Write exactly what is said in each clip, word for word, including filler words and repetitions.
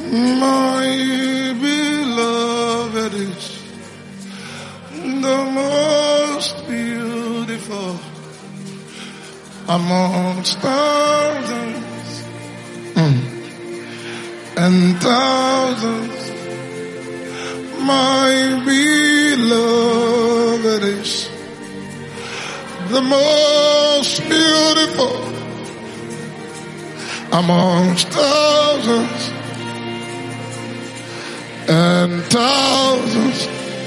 My beloved is the most beautiful amongst thousands mm. and thousands. My beloved is the most beautiful amongst thousands and thousands.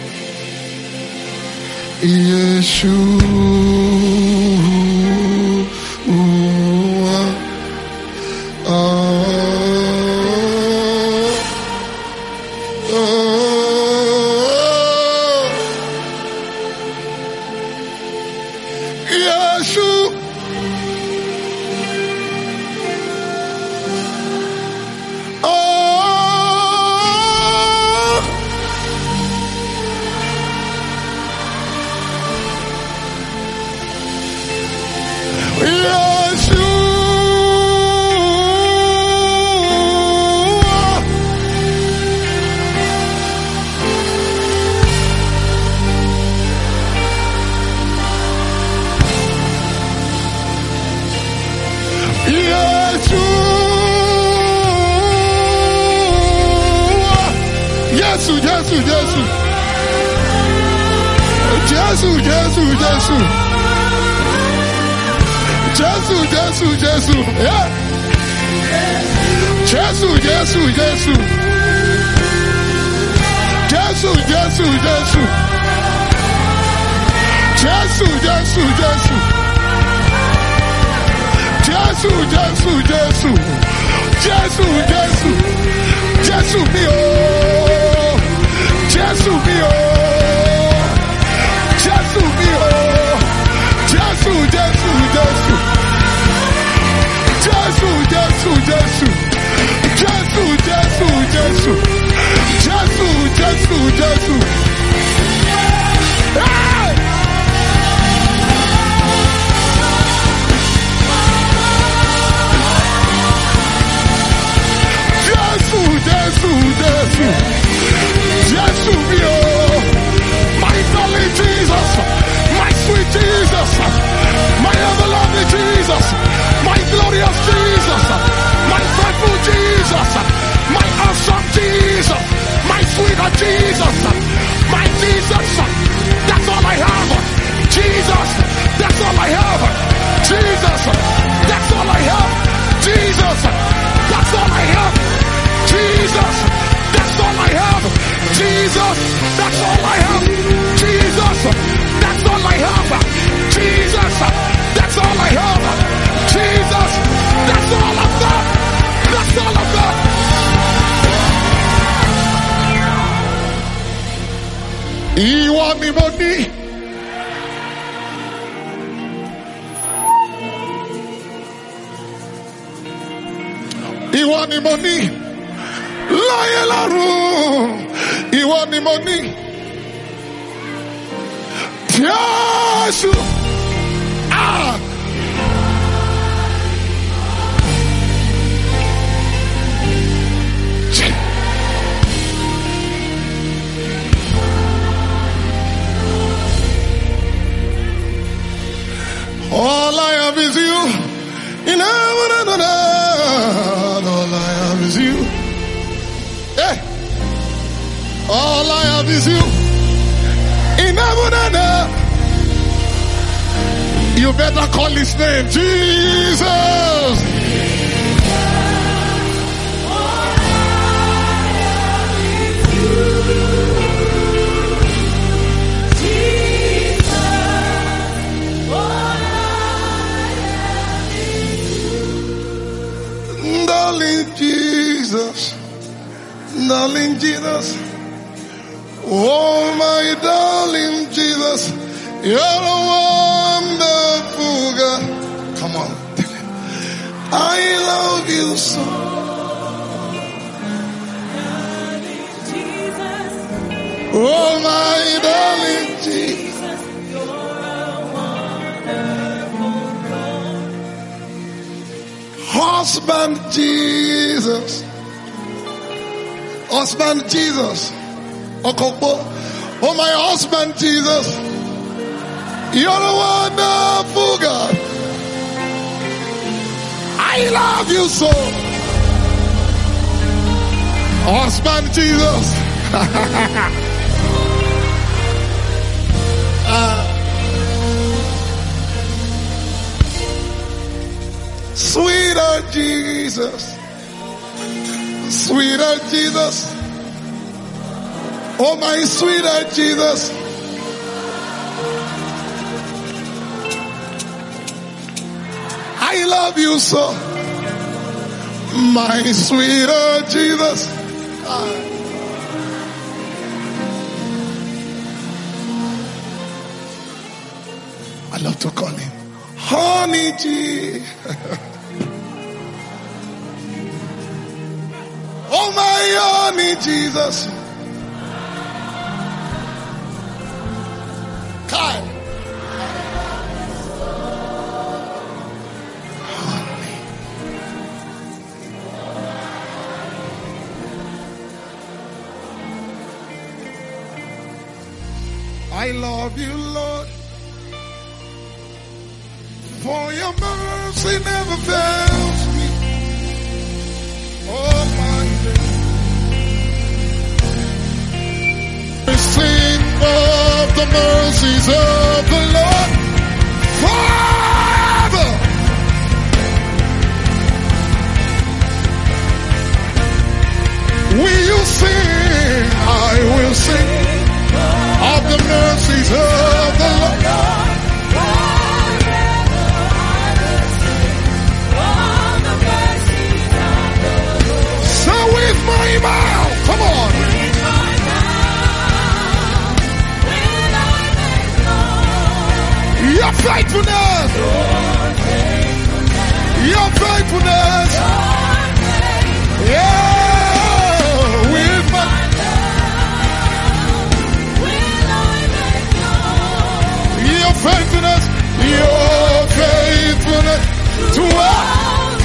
Yeshua, oh, oh, Yeshua. Jesus, Jesus, Jesus, Jesus, Jesus, Jesus, Jesus, yeah. Jesus, Jesus, Jesus, Jesus, Jesus, Jesus, Jesus, Jesus, Jesus, Jesus, Jesus, Jesus, Jesus, Jesus, mio, Jesus, mio, Jesus, mio, Jesus, Jesus, Jesus, Jesus, Jesus, Jesus, Jesus, Jesus, Jesus, Jesus, Jesus, hey! Jesus, mio, my darling Jesus, my sweet Jesus, my ever-loving Jesus, my glorious Jesus, my faithful Jesus, my awesome Jesus, my sweeter Jesus, my Jesus, that's all I have. Jesus, that's all I have. Jesus, that's all I have. Jesus, that's all I have. Jesus, that's all I have. Jesus, that's all I have. Jesus, that's all I have. Jesus, that's all I have. Jesus, that's all I've got. That's all I've got. Ìwọ ni mo ní. Ìwọ ni mo ní. Láyé lọ́run, ìwọ ni mo ní. Jésù, ah. All I have is you. In heaven and on earth, all I have is you. Hey. All I have is you. In heaven and earth. You better call his name, Jesus. Darling Jesus, darling Jesus, oh my darling Jesus, you're a wonderful God. Come on, I love you so. Oh my darling Jesus, you're a wonderful God. Husband Jesus, husband Jesus. Okokpo. Oh, my husband Jesus. You're a wonderful God. I love you so. Husband Jesus. uh, sweeter Jesus. Sweeter Jesus. Oh, my sweeter Jesus. I love you so. My sweeter Jesus. I love to call him Honey G. Oh, my honey Jesus. Kai. Honey. I love you, Lord, for your mercy never fails me. Oh, my God. We sing of the mercies of the Lord forever. Will you sing? I will sing of the mercies of the Lord. So with my mouth, come on. Your faithfulness, your faithfulness, yeah, with my your faithfulness, your faithfulness to us.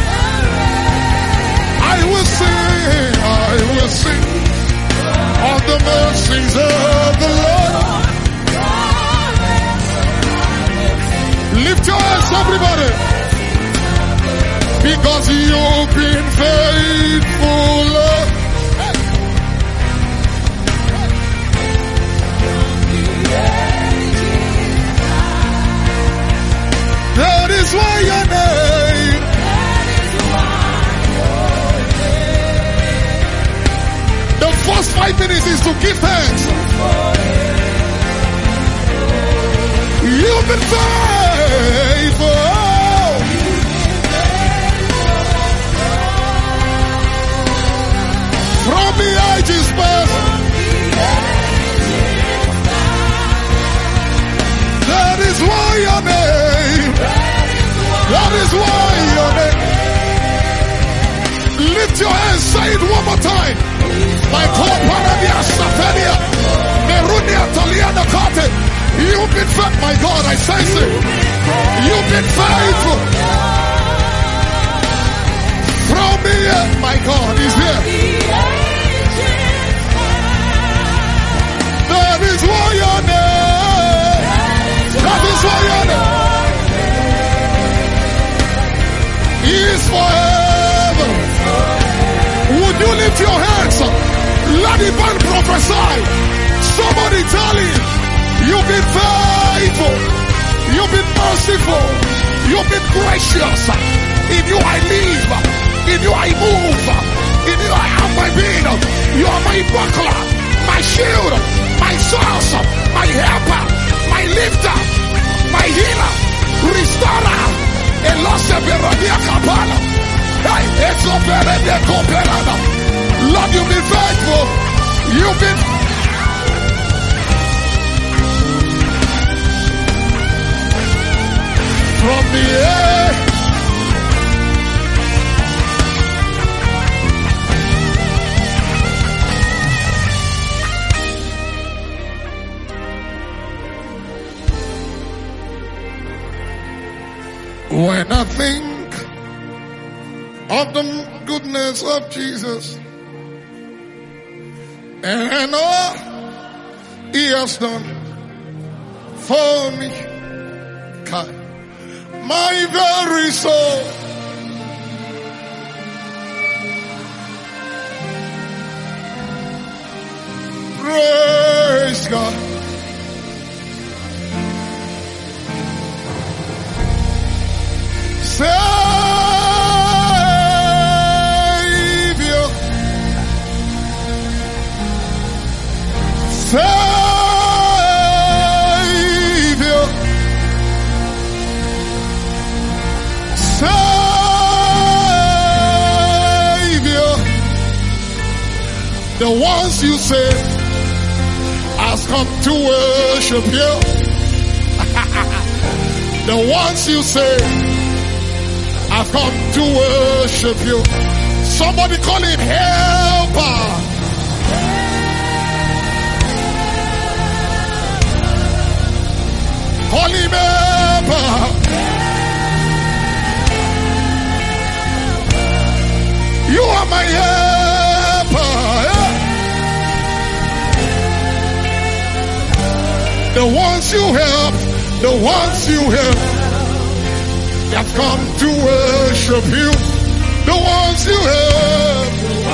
I will sing, I will sing of the mercies of the Lord. Lift your hands, everybody, because you've been faithful, Lord. That is why your name, the first five minutes is to give thanks. You've been faithful. From the ages past, that is why your name, that is why your name. Lift your hands, say it one more time. My God, Paradia Safania, Merunia Taliana Kate. You've been faithful, my God, I say so. You've been faithful. From the end, my God is here. That is why your name, that is why your name is forever. Would you lift your hands? Let the man prophesy. Somebody tell him, you've been faithful. You've been merciful. You've been gracious. In you I live. In you I move. In you I have my being. You are my buckler, my shield, my source, my helper, my lifter, my healer, restorer. Elose Berodia Kapala. Hey, it's Operede Cooperada. Lord, you've been faithful. You've been from the air. When I think of the goodness of Jesus And all he has done for me. God, my very soul praise God. Savior, Savior, Savior, the ones you say has come to worship you. The ones you say have come to worship you. Somebody call him helper. Call him helper. You are my helper. The ones you help, the ones you help, have come to worship you. The ones you help,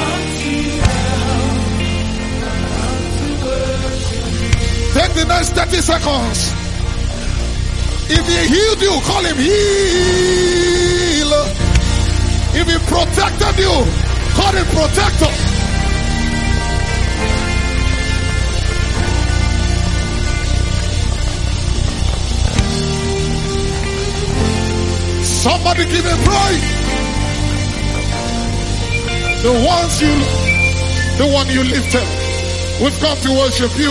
take the next thirty seconds. If he healed you, call him healer. If he protected you, call him protector. Somebody give him praise. The ones you, the one you lifted, we've come to worship you.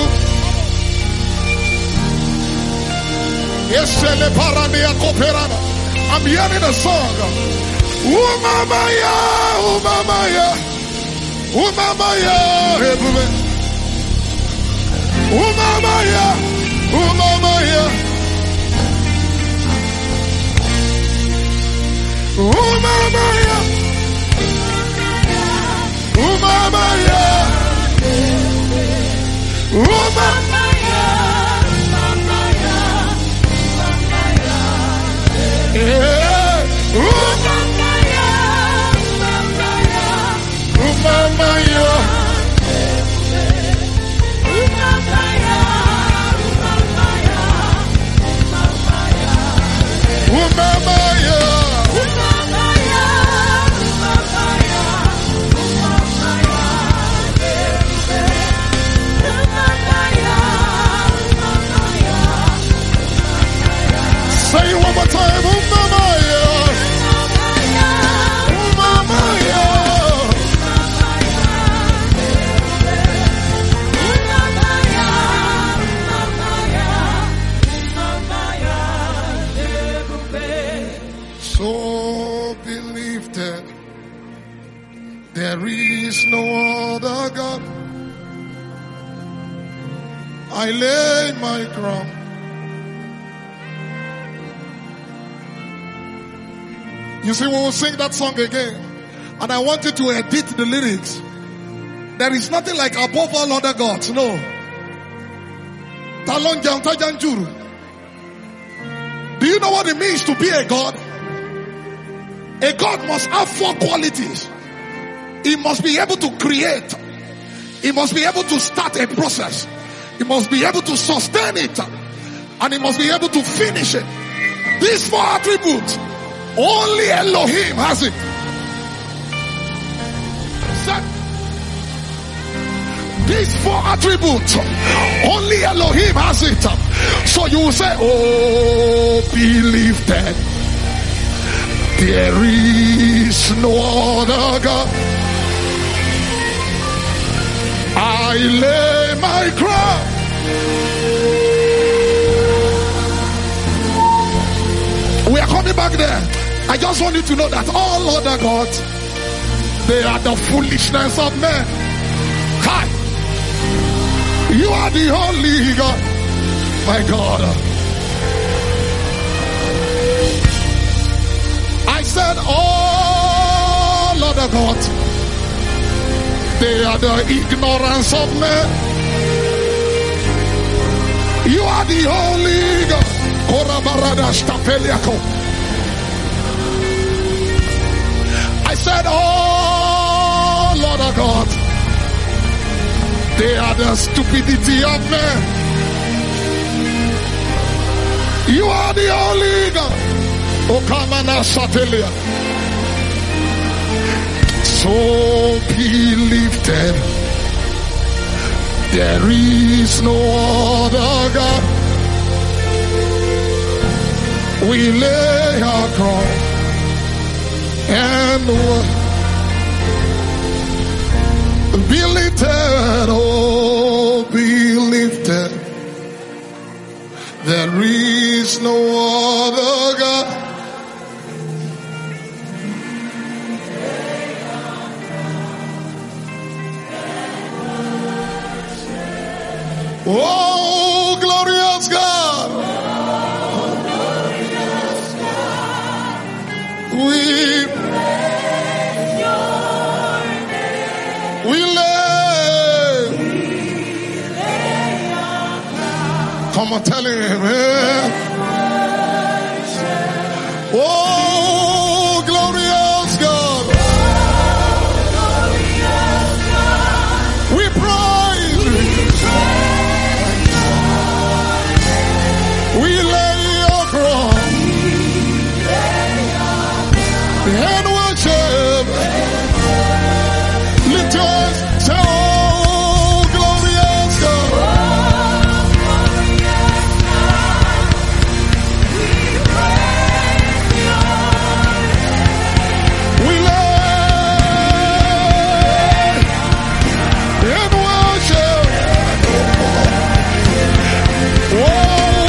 I'm hearing a song. Umamaya, umamaya, umamaya, umamaya, umamaya. Umamaya, umamaya, umamaya, umamaya, umamaya. Say it one more time, umamaya, umamaya, so be lifted. There is no other God. I lay my crown. You see, we will sing that song again, and I want you to edit the lyrics. There is nothing like above all other gods. No. Do you know what it means to be a God? A God must have four qualities. He must be able to create. He must be able to start a process. He must be able to sustain it. And he must be able to finish it. These four attributes, only Elohim has it. These four attributes, only Elohim has it. So you will say, oh, be lifted. There is no other God. I lay my crown. We are coming back there. I just want you to know that all other gods, they are the foolishness of men. Hi. You are the only God, my God. I said all other gods, They are the ignorance of men. You are the holy God. I said, oh Lord of God, they are the stupidity of men. You are the holy God. Okamana Satelia. So be lifted. There is no other God. We lay our crown and be lifted, oh, be lifted. There is no other God. Oh, glorious God. Oh, glorious God. We praise your name. We lay. We lay our crown. Come on, tell him. Eh? Oh, glorious God. Oh, glorious God. We praise. We praise. We lay our crown and worship. Lift your hands, say, oh, glorious God. We lay and worship. Oh,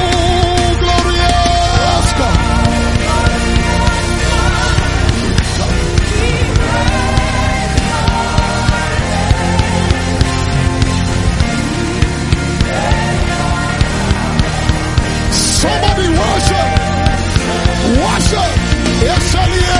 somebody worship, worship. Yes,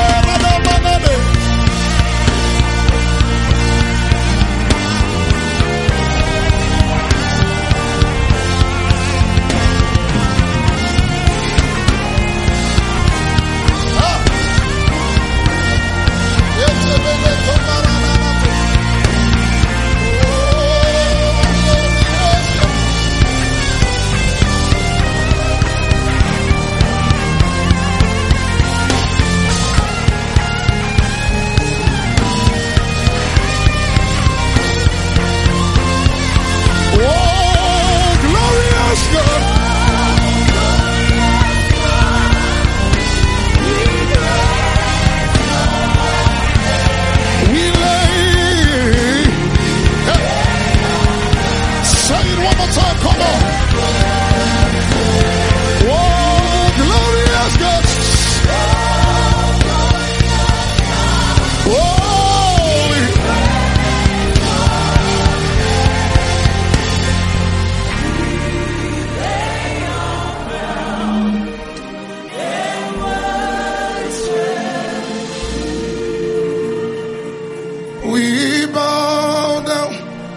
we bow down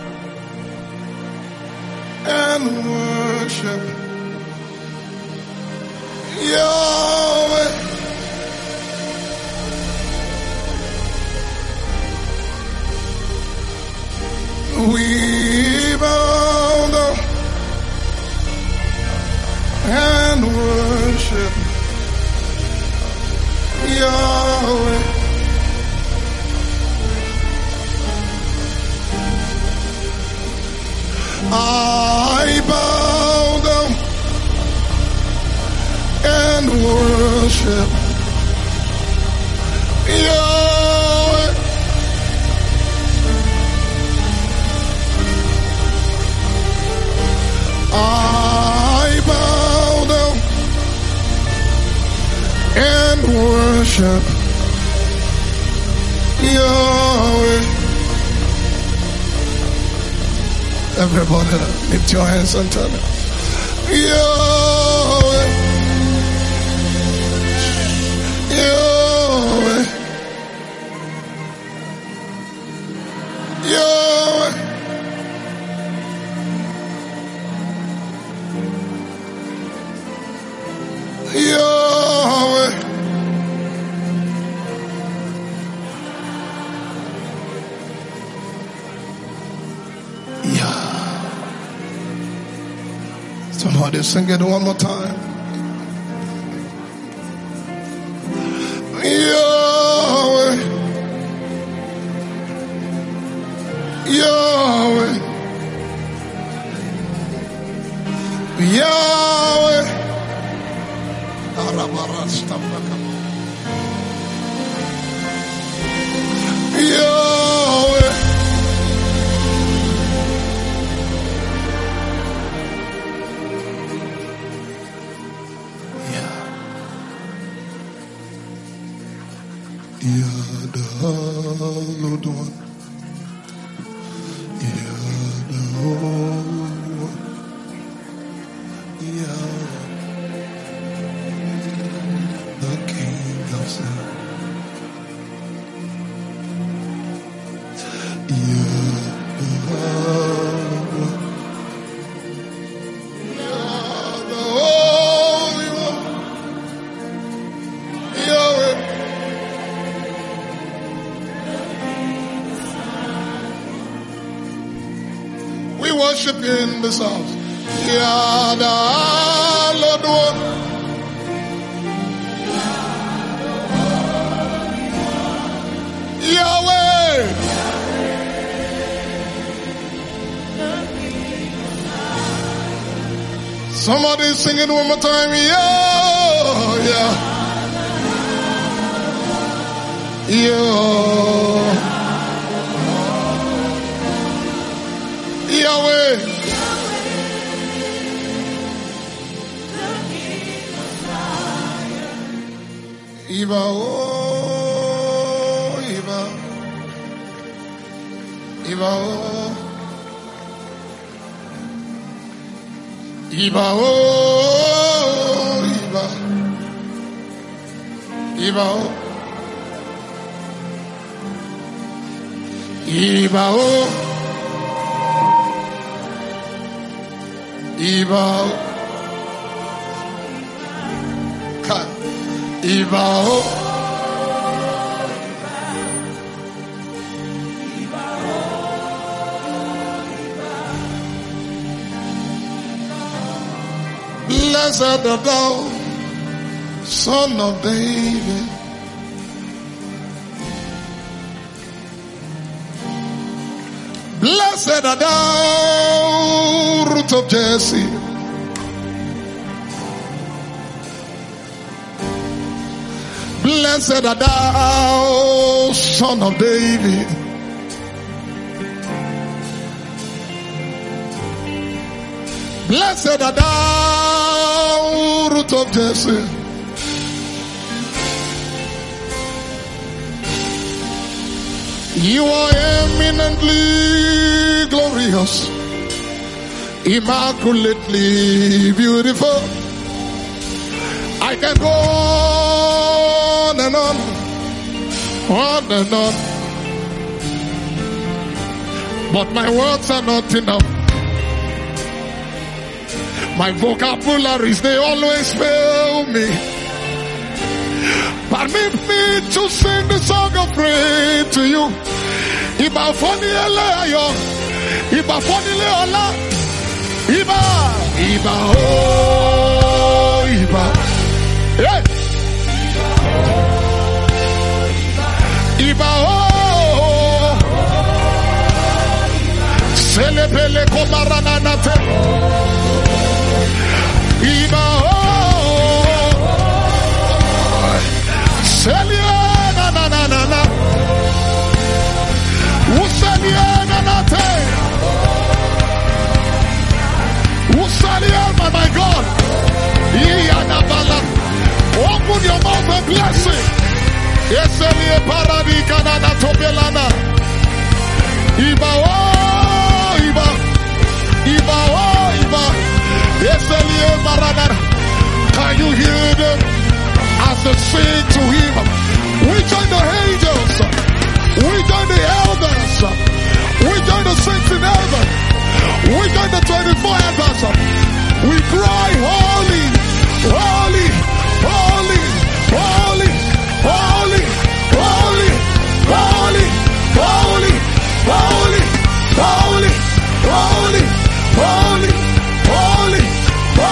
and worship Yahweh. We bow down and worship Yahweh. I bow down and worship Yahweh. I bow down and worship Yahweh. Everybody lift your hands and tell me Yahweh, Yahweh, Yahweh. Somebody sing it one more time. Yahweh, Yahweh, Yahweh, Yahweh, You're the hallowed one. You're the holy one. You're the King of Zion. You're the hallowed one. You're the holy one. Yahweh. We worship you in this house. You're the hallowed one. Yahweh. Somebody sing it one more time. Yeah, yeah. Yeah. Yahweh. Iba oh, Iba. Iba oh. Iba oh, Iba. Iba oh. Iba oh. Iba oh. Iba oh. Blessed art thou, Son of David. Blessed art thou, Root of Jesse. Blessed art thou, Son of David. Blessed art thou, Root of Jesse. You are eminently glorious, immaculately beautiful. I can go on and on, on and on, but my words are not enough. My vocabularies, they always fail me. Permit me to sing the song of praise to you. Iba foni eleyo, Iba foni leola, Iba, Iba oh, Iba, yeah. Iba oh, Selepele komarana nate. Iba oh, Selia na na na na na, Usalia na na te, Usalia my God, Iyana bala. Open your mouth and bless it. Yes, Elie paradika na na topelana. Iba oh, Iba, Iba oh, Iba. Yes, Elie paradana. Can you hear them as they sing to him? We join the angels, we join the elders, we join the saints in heaven, we join the twenty-four elders. We cry holy, holy, holy, holy, holy, holy, holy, holy, holy, holy, holy, holy, holy, holy,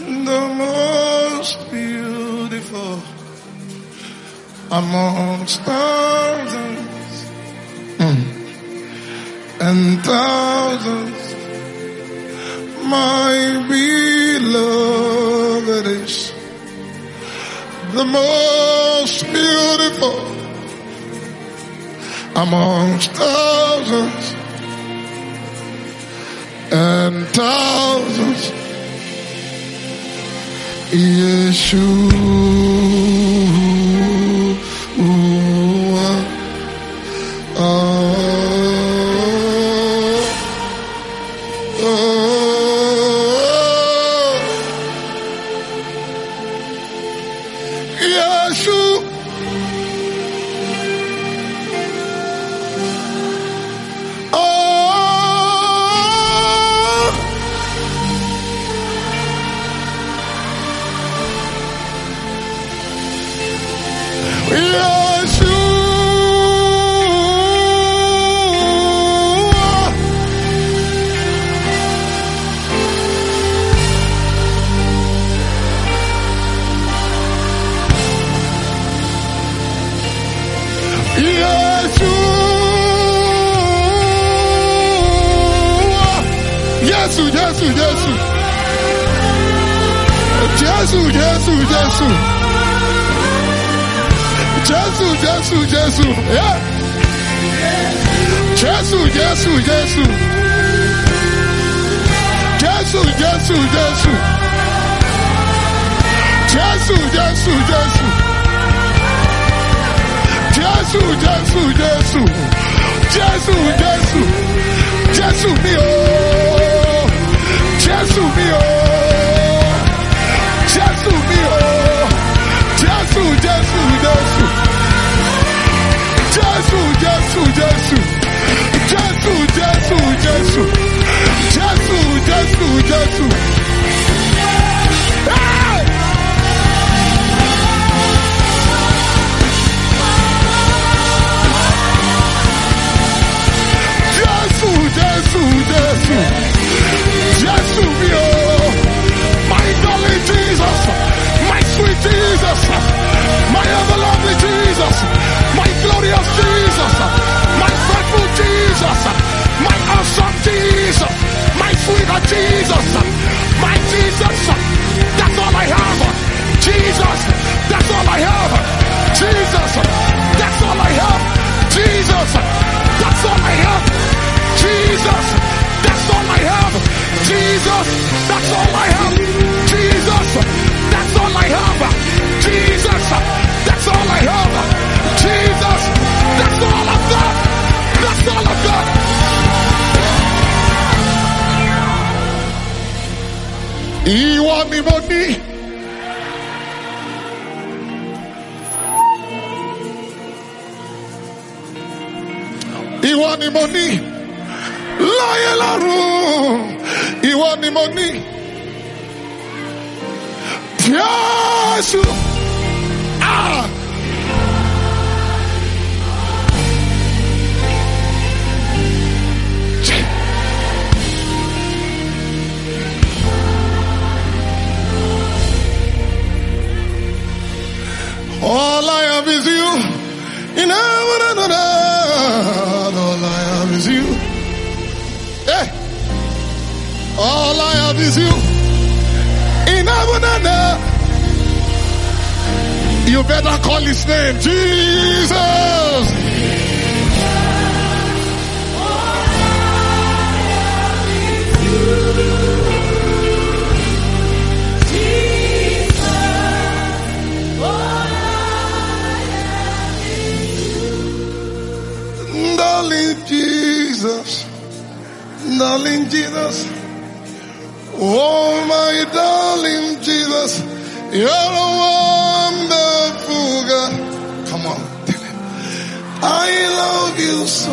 the most beautiful amongst thousands mm. and thousands. My beloved is the most beautiful amongst thousands and thousands. Yeshua, oh, oh, Yeshua, oh, Jesus, Jesus, Jesus, Jesus, Jesus, Jesus, Jesus, yeah. Jesus, Jesus, Jesus, Jesus, Jesus, Jesus, Jesus, Jesus, Jesus, Jesus, Jesus, Jesus, Jesus, mio, Jesus, mio, Jesus, mio, Jesus, Jesus, Jesus, Jesus, Jesus, Jesus, Jesus, Jesus, Jesus, Jesus, Jesus. Hey! Jesus, Jesus, Jesus, Jesus, mio, my darling Jesus, my sweet Jesus, my ever-lovely Jesus, my glorious Jesus, my faithful Jesus, my awesome Jesus, my sweeter Jesus, my Jesus, that's all I have. Jesus, that's all I have. Jesus, that's all I have. Jesus, that's all I have. Jesus, that's all I have. Jesus, that's all I have. Jesus, that's all I have. Jesus, that's all I have. Jesus, that's all I've got. That's all I've got. Ìwọ ni mo ní. Ìwọ ni mo ní. Láyé lọ́run, ìwọ ni mo ní. Jésù, ah. All I have is you. In heaven and on earth, all I have is you. Hey. All I have is you. In heaven and earth. You better call his name, Jesus. Darling Jesus, darling Jesus, oh my darling Jesus, you're a wonderful God. Come on, tell him. I love you so.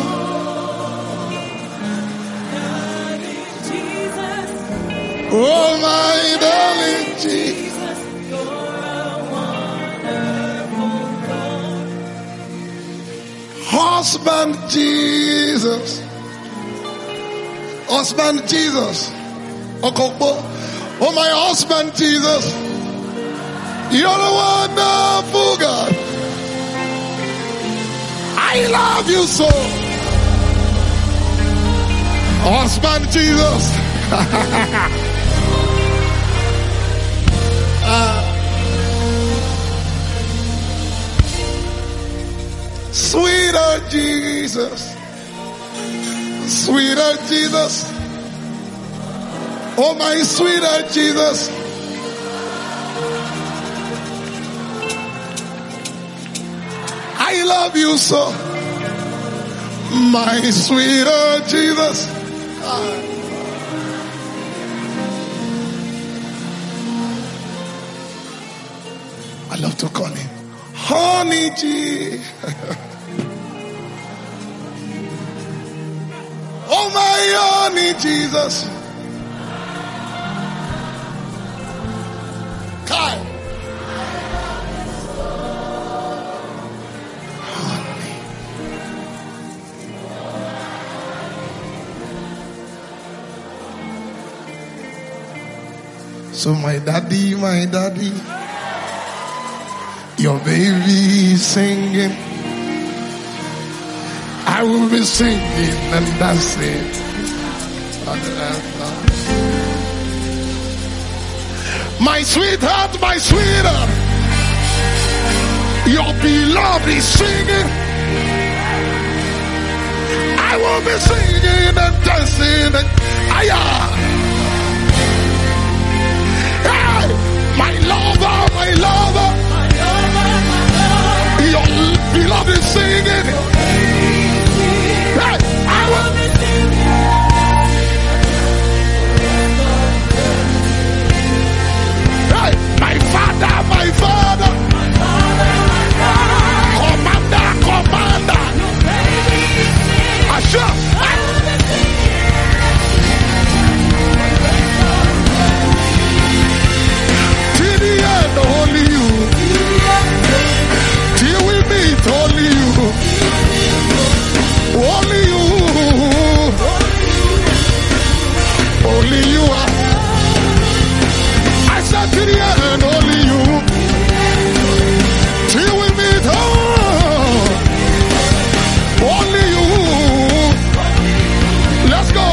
Oh my darling Jesus, you're a wonderful God. Husband Jesus, husband Jesus, Okokbo, Oh, my husband, Jesus. You're a wonderful God. I love you so. Husband, Jesus. uh, sweeter Jesus. Sweeter Jesus. Oh, my sweeter Jesus. I love you so. My sweeter Jesus. I love to call him Honey G. Oh, my honey Jesus. Kai. Honey. So my daddy, my daddy, your baby is singing. I will be singing and dancing. My sweetheart, my sweetheart, your beloved is singing. I will be singing and dancing and aya. Hey, my lover, my lover, your beloved is singing. Hey, I will be singing. Hey, my father, my father, commander, commander. Asha, till the end, only you. Till we meet, only you. Only you. Only you are. I said to the end, only you. Till we meet, oh, only you. Let's go.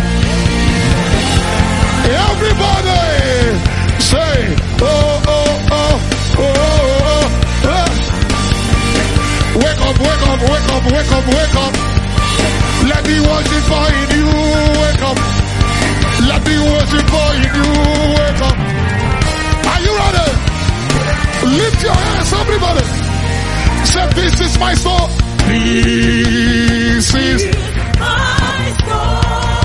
Everybody say, oh, oh, oh, oh, oh, oh. Wake up, wake up, wake up, wake up, wake up. Let me worship for in you, wake up. Let me worship for in you, wake up. Are you ready? Lift your hands, everybody. Say, this is my soul. This is my story.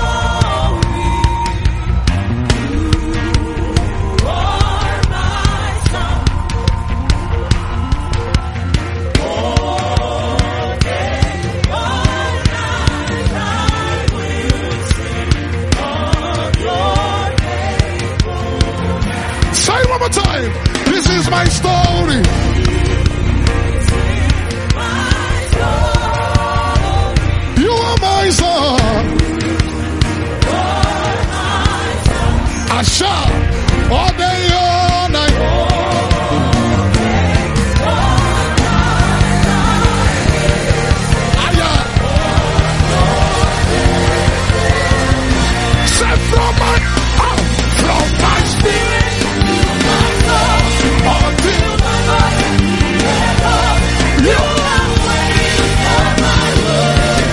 You are my song. All day, all night, I will sing of your faithfulness. Say it one more time. This is my story. You are my son. I shout all day, all night. Aya. Say from my, oh, from my spirit to my soul, until my body, you are waiting for my word.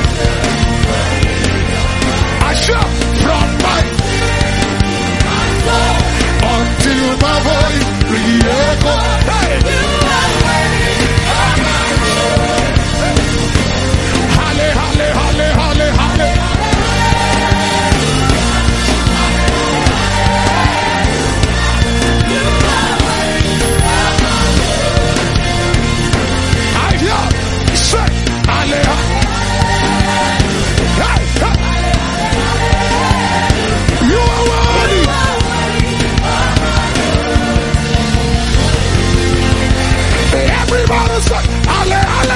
I shout from my until my voice re-echo. Hey! Halle, halle, halle, halle, halle. I hear, say, halle, halle. Hey, hey. You are worthy. Everybody say, ale, ale.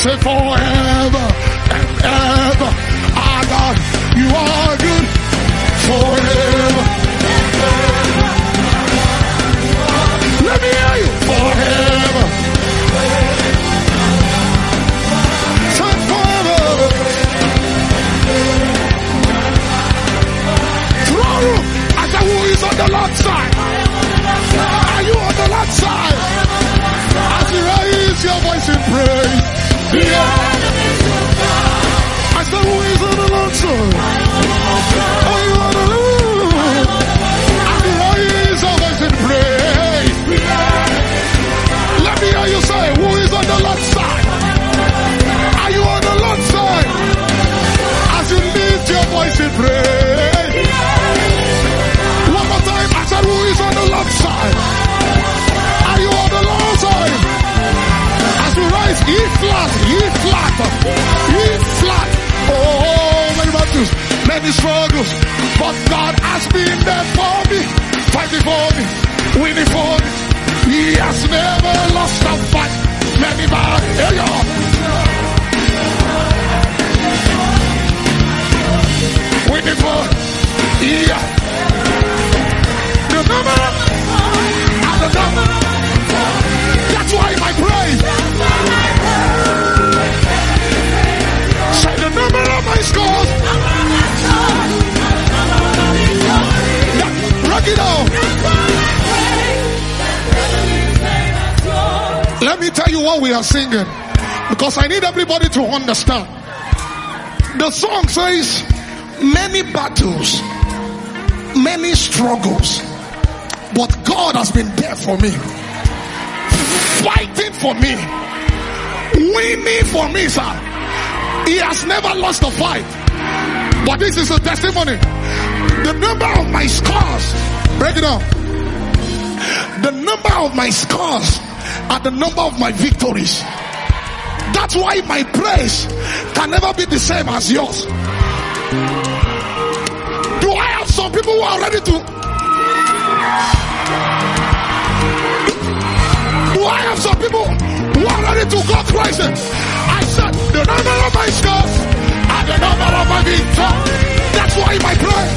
Say forever and ever. Our God, you are good forever. Let me hear you. Forever. Say forever. Throw room. I said, who is on the Lord's side? Are you on the Lord's side? As you raise your voice in praise. Yeah. I said, who is on the Lord's side? Are you on the Lord? As you raise your voice in praise. Let me hear you say, who is on the Lord's side? Are you on the Lord's side? As you lift your voice in praise. One more time, I said, who is on the Lord's side? Are you on the Lord's side? As we rise, E flat, E flat, E flat. Oh, many battles, many struggles, but God has been there for me, fighting for me, winning for me. He has never lost a fight. Many battles, here you are. Winning for me, yeah. The number, and the number. That's why I pray. Say the number of my scores. Yeah, break it down. Let me tell you what we are singing, because I need everybody to understand. The song says, many battles, many struggles, but God has been there for me, fighting for me, winning for me, sir. He has never lost a fight. But this is a testimony. The number of my scars, break it down. The number of my scars are the number of my victories. That's why my praise can never be the same as yours. Do I have some people who are ready to? Do I have some people who are ready to go crazy? I said the number of my scars and the number of my victories. That's why my prayer.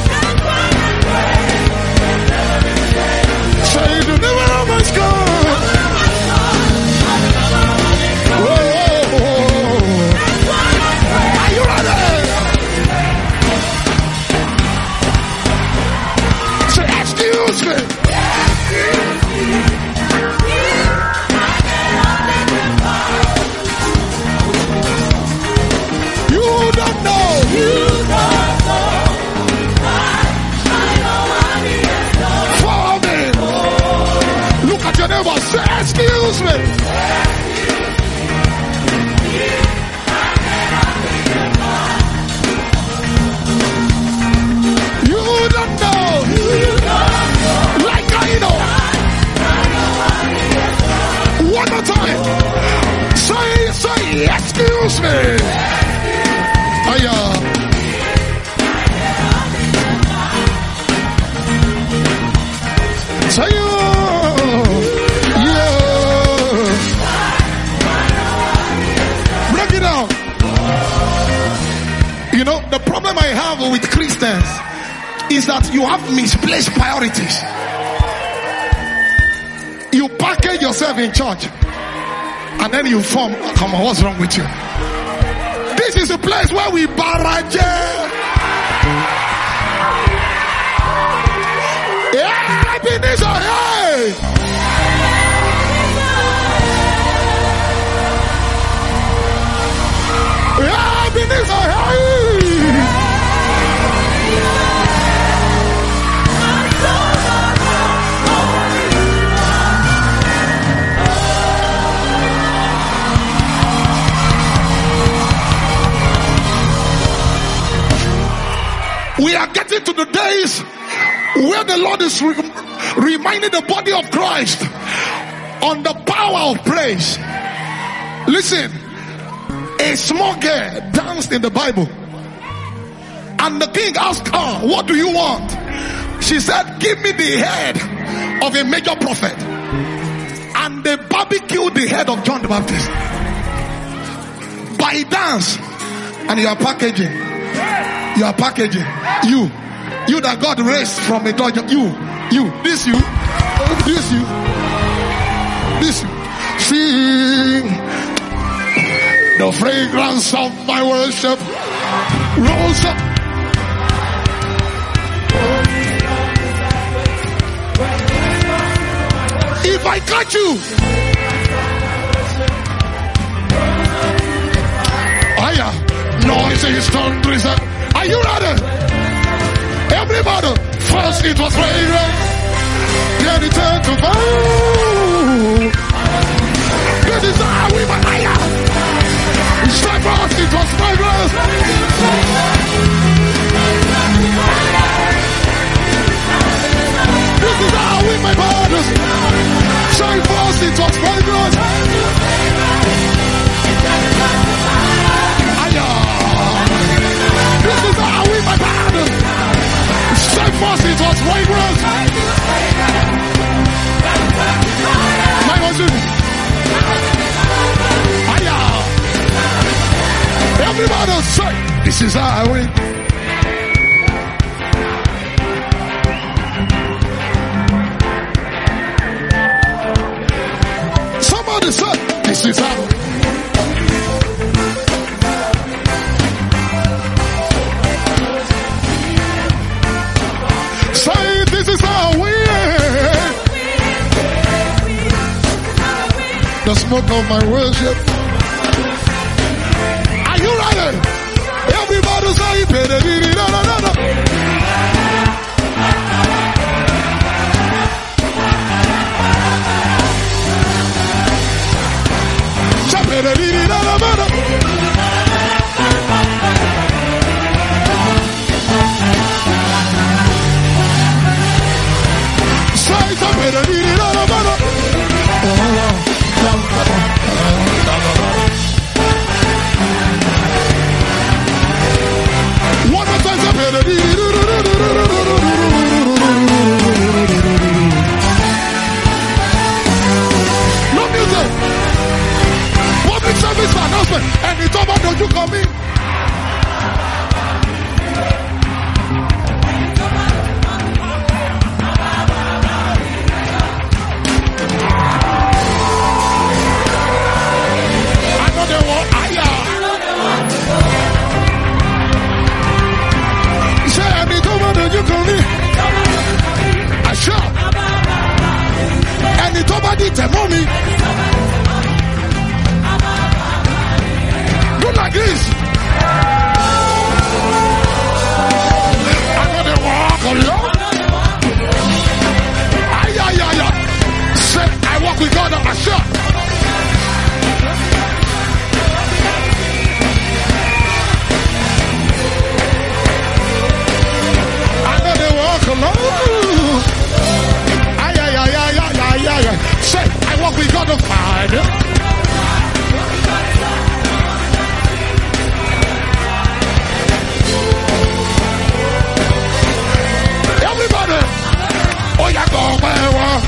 Say the number of my scars. Are you ready? Say excuse me. You don't know. You don't know. For me. Look at your neighbor. Say excuse me. One more time. Say, say, excuse me. Hiya. Say, yeah. Break it down. You know, the problem I have with Christians is that you have misplaced priorities. You package yourself in church and then you form. Come on, what's wrong with you? This is the place where we barrage. Yeah, Ebenezer, hey! Yeah, Ebenezer, hey! We are getting to the days where the Lord is re- reminding the body of Christ on the power of praise. Listen, a small girl danced in the Bible, and the king asked her, what do you want? She said, give me the head of a major prophet. And they barbecued the head of John the Baptist. by dance, and you are packaging. You are packaging. You, you that God raised from a dungeon. You, you, this you, this you, this you. Sing the fragrance of my worship rose up. If I catch you, oh yeah, noises, thunders. Are you ready? Everybody, first it was fragrant, then it turned to bow. This is how we were higher. Straight first it was fragrant. This is how we my borders. Straight first it was fragrant. This is how we my borders. Straight first it was fragrant. My husband. Everybody say, this is how we. Somebody say, this is how. Say, this is how we. The smoke of my worship. Are you ready? Everybody say, better did it, no, no, no, no. Say, better did it, no, no, no, no. Say, better did it, no, no, no, no. One more time, no music. Public service announcement. And it's over, don't you come in? I know they want higher. You can live. I shout. And it's over the mommy. Do like this. I'm gonna walk alone. Ay, ay, ay, ay. Say, I walk with God on my shout. Ay, ay, ay, ay, ay, ay, ay, ay. Say, I walk with God of fire. Everybody, oh, yeah, go, man.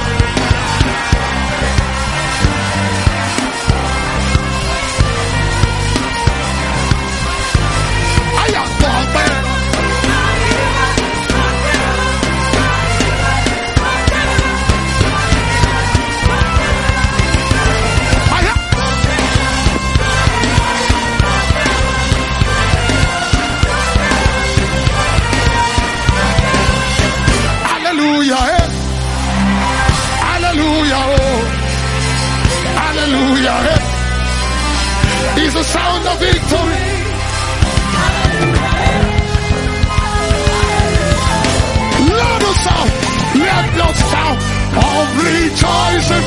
I am God, man. Is the sound of victory. Louder sound, let the sound of rejoicing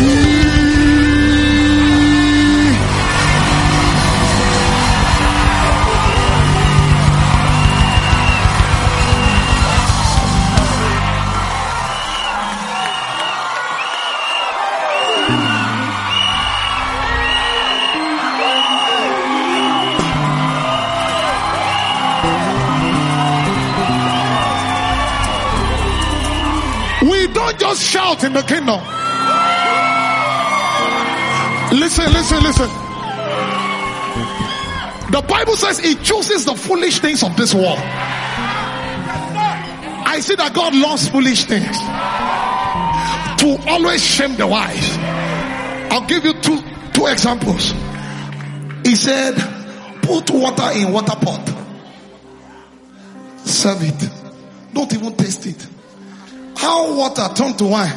fill. We don't just shout in the kingdom. Listen, listen, listen. The Bible says he chooses the foolish things of this world. I see that God loves foolish things to always shame the wise. I'll give you two two examples. He said, put water in water pot. Serve it. Don't even taste it. How water turned to wine?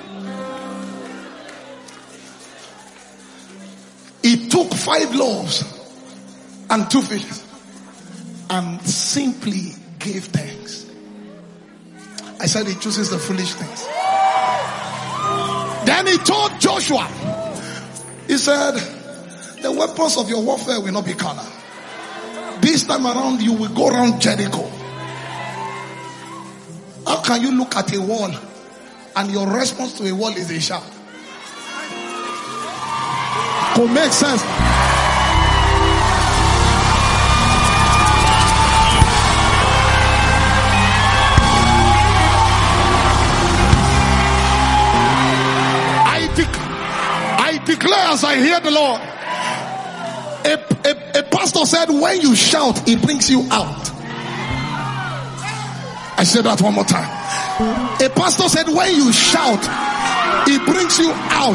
He took five loaves and two fishes and simply gave thanks. I said he chooses the foolish things. Then he told Joshua, he said, the weapons of your warfare will not be carnal. This time around you will go around Jericho. How can you look at a wall and your response to a wall is a shout? Could make sense. I, dec- I declare as I hear the Lord. A, a, a pastor said, when you shout, it brings you out. I said that one more time. A pastor said, when you shout, it brings you out.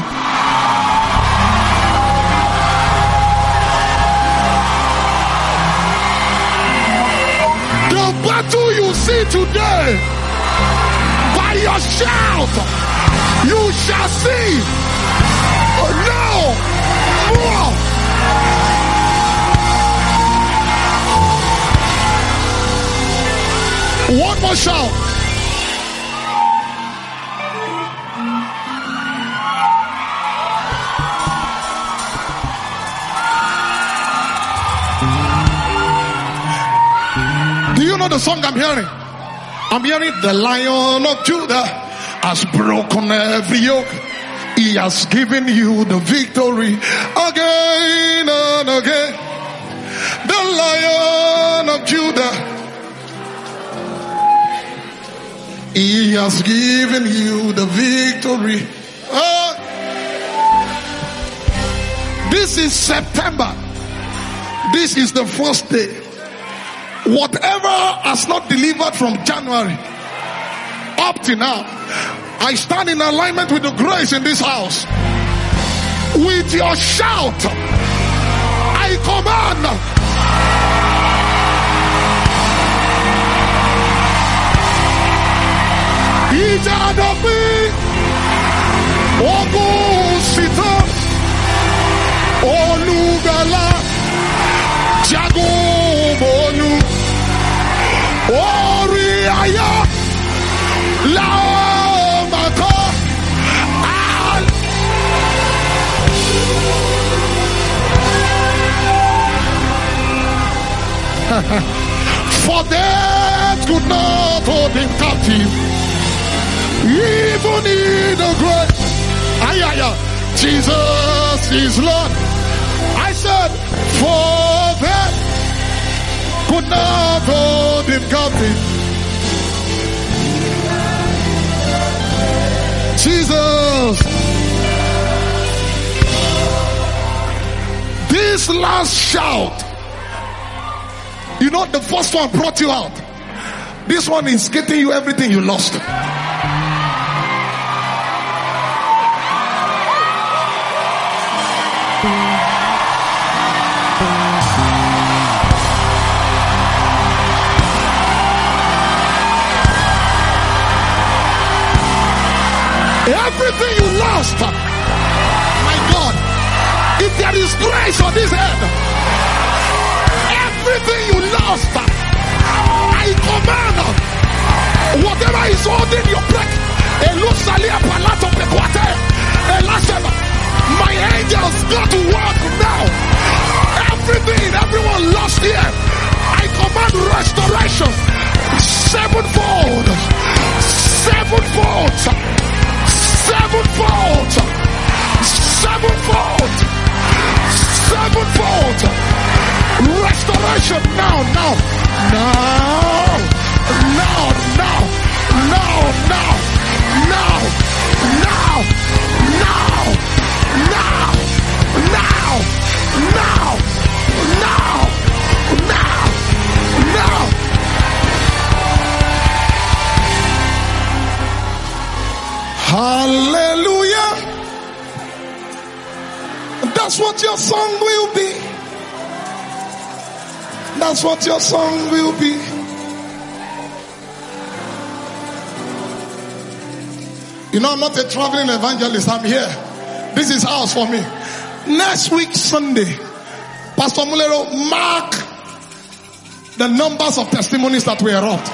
The battle you see today, by your shout, you shall see. Oh, no more. One more shout. Do you know the song I'm hearing? I'm hearing the Lion of Judah has broken every yoke. He has given you the victory again and again. The Lion of Judah, he has given you the victory. Oh. This is September. This is the first day. Whatever has not delivered from January up to now, I stand in alignment with the grace in this house. With your shout, I command. Ijadabi Ogusita Olugala Jagomonu Oriaya Laomaka Al For death could not hold him captive, even in the grave. Ay, ay, ay. Jesus is Lord. I said, for that could not hold him captive. Jesus. This last shout, you know, the first one brought you out. This one is getting you everything you lost. Everything you lost, my God, if there is grace on this earth, everything you lost, I command, whatever is holding your breath, my angels go to work now. Everything everyone lost here, I command restoration, sevenfold, sevenfold. Sevenfold, sevenfold, sevenfold, restoration now, now, now, now, now, now, now, now, now, now, now, now, now, Hallelujah. That's what your song will be. That's what your song will be. You know, I'm not a traveling evangelist. I'm here. This is house for me. Next week, Sunday, Pastor Mulero, mark the numbers of testimonies that we erupt.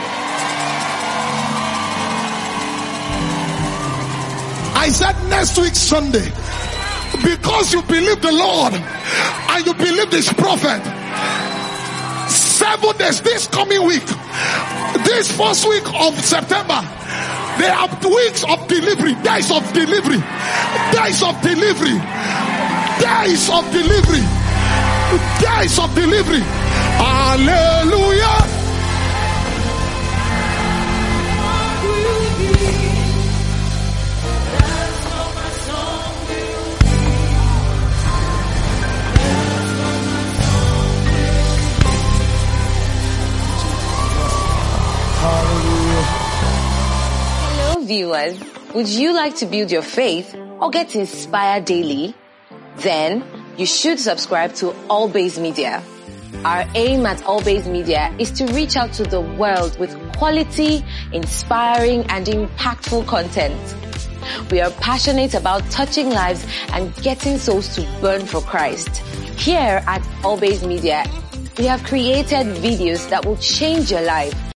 I said next week, Sunday, because you believe the Lord and you believe this prophet, seven days this coming week, this first week of September, they have weeks of delivery, days of delivery, days of delivery, days of delivery, days of delivery. Hallelujah. Hello viewers, would you like to build your faith or get inspired daily? Then you should subscribe to All Base Media. Our aim at All Base Media is to reach out to the world with quality, inspiring and impactful content. We are passionate about touching lives and getting souls to burn for Christ. Here at All Base Media, we have created videos that will change your life.